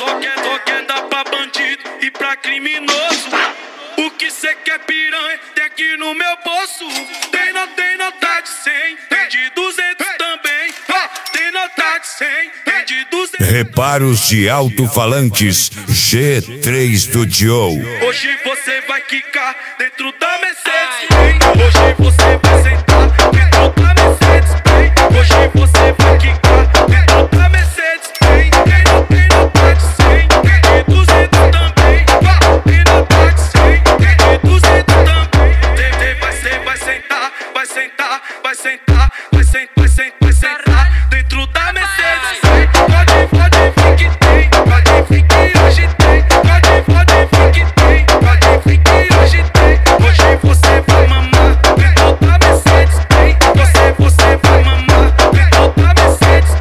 quer dar pra bandido e pra criminoso. O que cê quer, piranha, tem aqui no meu bolso. Tem nota de 100, tem de 200 também. Tem nota de 100, tem de 200. Reparos de alto-falantes G3 do Joe. Hoje você vai quicar dentro da Mercedes, bem. Hoje você vai sentar dentro da Mercedes, bem. Hoje você vai quicar dentro da Mercedes, bem. Tem nota de 100, tem de 200 também. Tem nota de 100, tem de 200 também. Você vai sentar, vai sentar, vai sentar, vai sentar, vai sentar, vai sentar dentro da Mercedes, bem. Pode vir que tem, pode vir que hoje tem. Pode vir que tem, pode vir que hoje tem. Hoje você vai mamar dentro da Mercedes, bem. Você vai mamar dentro da Mercedes,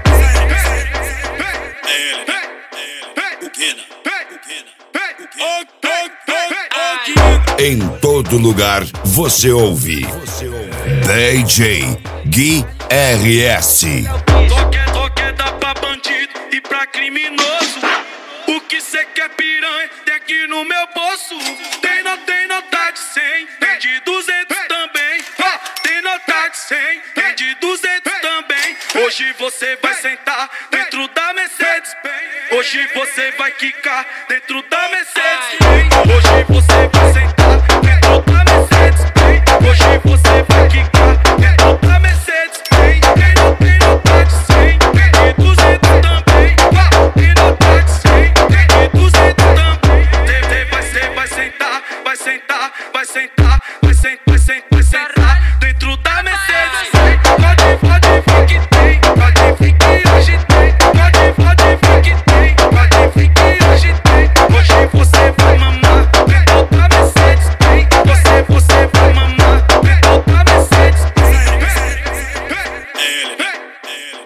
Em todo lugar você ouve DJ Gui RS. Quer dar pra bandido e pra criminoso. O que cê quer, piranha, tem aqui no meu bolso. Tem nota de 100, tem de 200 também. Tem nota de 100, tem de 200 também. Hoje você vai sentar dentro da Mercedes, bem. Hoje você vai quicar dentro da Mercedes, bem. Hoje você vai sentar dentro da Mercedes, bem. Hoje você vai quicar dentro da Mercedes, bem. Tem nota de 100, tem de 200 também. Tem nota de 100, tem de 200 também. Você vai sentar, vai sentar, vai sentar, vai sentar, vai sentar, vai sentar dentro da Mercedes, bem. Pode vir que tem, pode vir que hoje tem. Pode vir que tem, pode vir que hoje tem. Hoje você vai mamar dentro da Mercedes, bem. Você vai mamar dentro da Mercedes,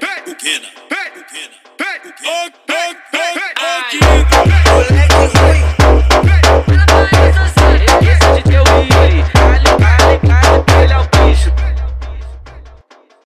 Moleque ruim.